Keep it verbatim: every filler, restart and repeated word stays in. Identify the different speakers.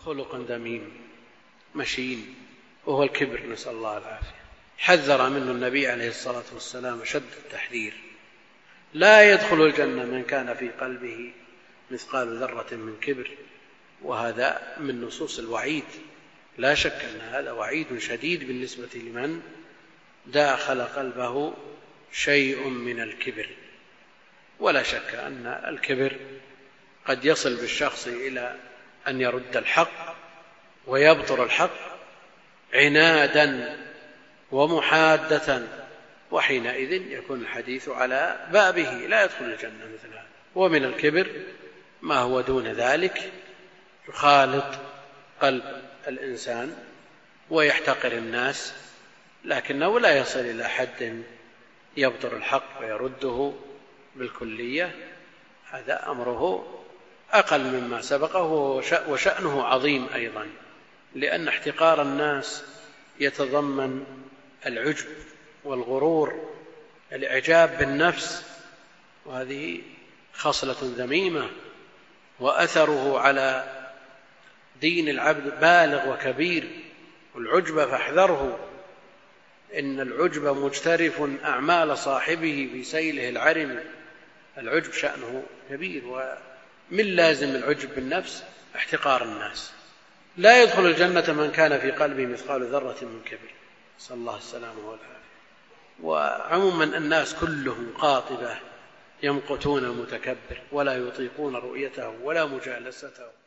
Speaker 1: خلق ذميم مشين، وهو الكبر، نسأل الله العافية. حذر منه النبي عليه الصلاة والسلام شد التحذير: لا يدخل الجنة من كان في قلبه مثقال ذرة من كبر. وهذا من نصوص الوعيد، لا شك أن هذا وعيد شديد بالنسبة لمن داخل قلبه شيء من الكبر. ولا شك أن الكبر قد يصل بالشخص إلى أن يرد الحق ويبطر الحق عنادا ومحادة، وحينئذ يكون الحديث على بابه، لا يدخل الجنة مثل هذا. ومن الكبر ما هو دون ذلك، يخالط قلب الإنسان ويحتقر الناس، لكنه لا يصل إلى حد يبطر الحق ويرده بالكلية. هذا أمره أقل مما سبقه، وشأنه عظيم أيضا، لأن احتقار الناس يتضمن العجب والغرور، الإعجاب بالنفس، وهذه خصلة ذميمة، وأثره على دين العبد بالغ وكبير. والعجب فاحذره، إن العجب مجترف أعمال صاحبه في سيله العرم. العجب شأنه كبير، ومن لازم العجب بالنفس احتقار الناس. لا يدخل الجنة من كان في قلبه مثقال ذرة من كبر، نسأل الله السلامة والعافية. وعموما الناس كلهم قاطبة يمقتون المتكبر ولا يطيقون رؤيته ولا مجالسته.